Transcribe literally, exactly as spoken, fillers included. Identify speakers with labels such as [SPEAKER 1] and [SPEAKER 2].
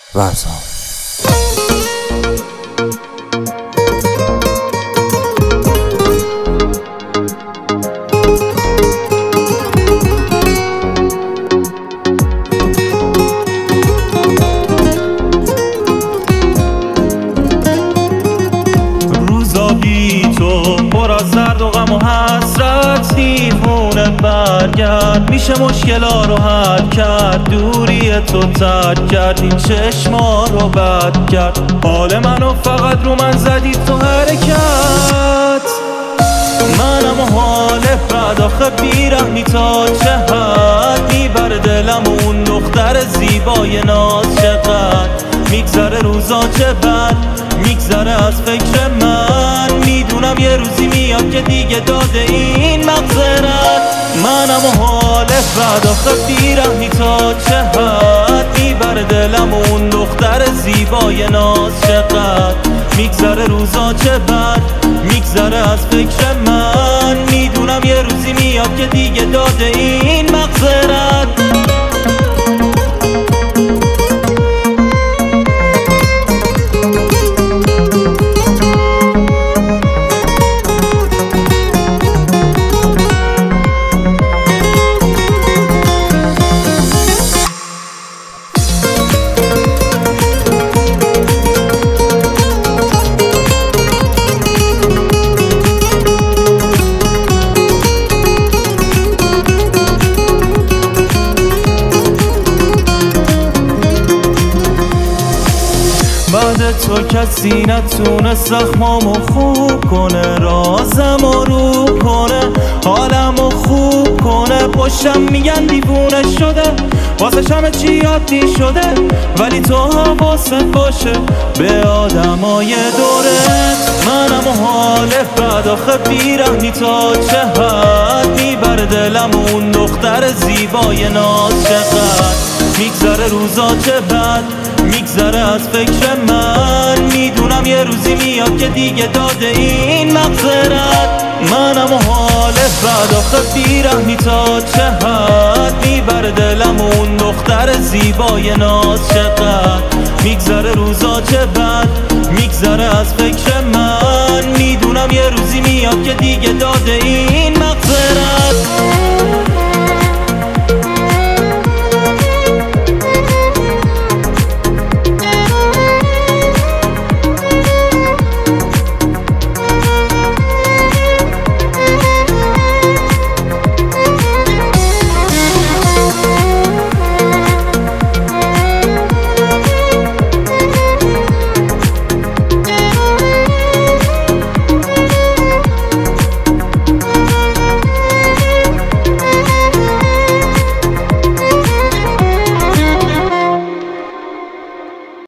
[SPEAKER 1] ورزان.
[SPEAKER 2] روزا بی تو پر از درد و غم و حسرت، دیوونه برگرد میشه مشکلا رو حل کرد. دوری تو ترک کرد، این چشما رو بد کرد. حال منو فقط رو من زدی تو حرکت. منم و حال بد آخه بیرحمی تا چه حد، میبره دلم و اون دختر زیبای ناز. چقدر میگذره روزا چه بد، میگذره از فکر من. میدونم یه روزی میاد که دیگه داده این مغزرت. منم و حال بد آخه بیرحمی تا چه حد، میبره دلم و اون دختر زیبای ناز. چقدر میگذره روزا چه بد، میگذره از فکر من. میدونم یه روزی میاد که دیگه داده این مغزرت. بعد تو کسی نتونه زخمامو خوب کنه، رازمو رو کنه، حالمو خوب کنه. پشتم میگن دیوونه شده، واسه همه چی عادی شده. ولی تو حواست باشه به آدمای دورت. منم و حال بد آخه بیرحمی تا چه حد، میبره دلم اون دختر زیبای ناز. چقدر میگذره روزا چه بد، میگذره از فکر من. میدونم یه روزی میاد که دیگه داده این مغزرت. منم و حال بد آخه بیرحمی تا چه حد، میبره دلم اون دختر زیبای ناز. چقدر میگذره روزا چه بد، میگذره از فکر من. میدونم یه روزی میاد که دیگه داده این مغزرت.